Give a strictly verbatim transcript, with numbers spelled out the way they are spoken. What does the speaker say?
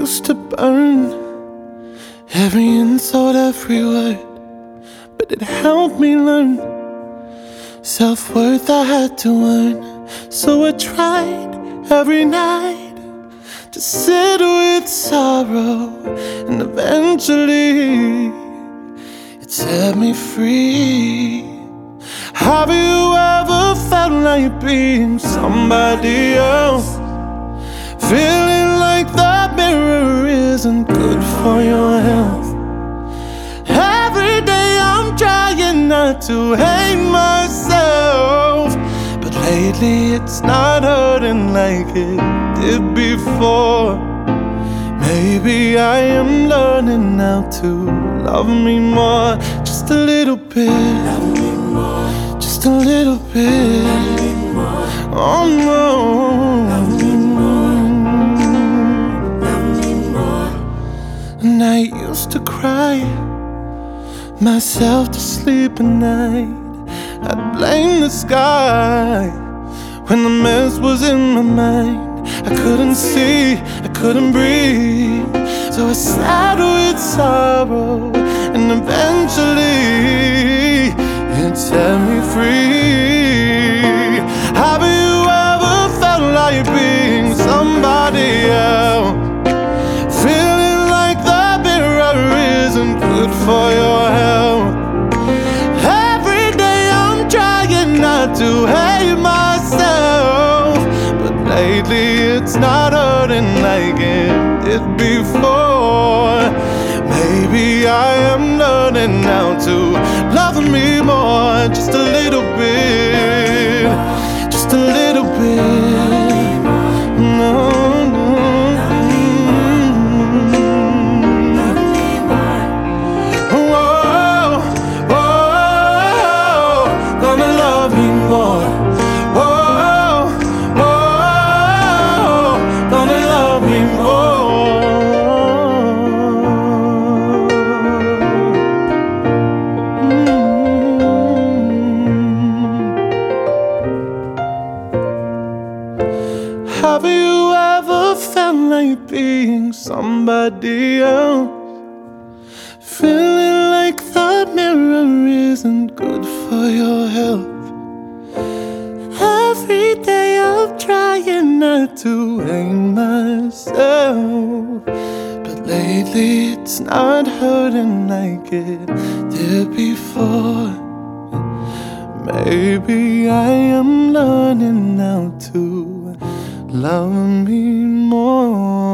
used to burn every insult, every word, but it helped me learn self-worth I had to earn. So I tried every night to sit with sorrow, and eventually it set me free. Have you ever felt like being somebody else? Feeling like the mirror isn't good for your health. Every day I'm trying not to hate myself, but lately it's not hurting like it did before. Maybe I am learning how to love me more, just a little bit, love me more, just a little bit, love me more. Oh no, love me more, love me more. And I used to cry myself to sleep at night. I'd blame the sky when the mess was in my mind. I couldn't see, I couldn't breathe, so I sat with sorrow, and eventually it set me free. Have you ever felt like being somebody else? Feeling like the mirror isn't good for your health. Every day I'm trying not to hate myself, but lately it's not hurting like it did before. Maybe I am learning how to love me more, just a little bit, just a little bit. No, no. Whoa, whoa, gonna love me more. Whoa, whoa, gonna love me more. Have you ever felt like being somebody else? Feeling like the mirror isn't good for your health. Every day I'm trying not to hate myself, but lately it's not hurting like it did before. Maybe I am learning how to love me more.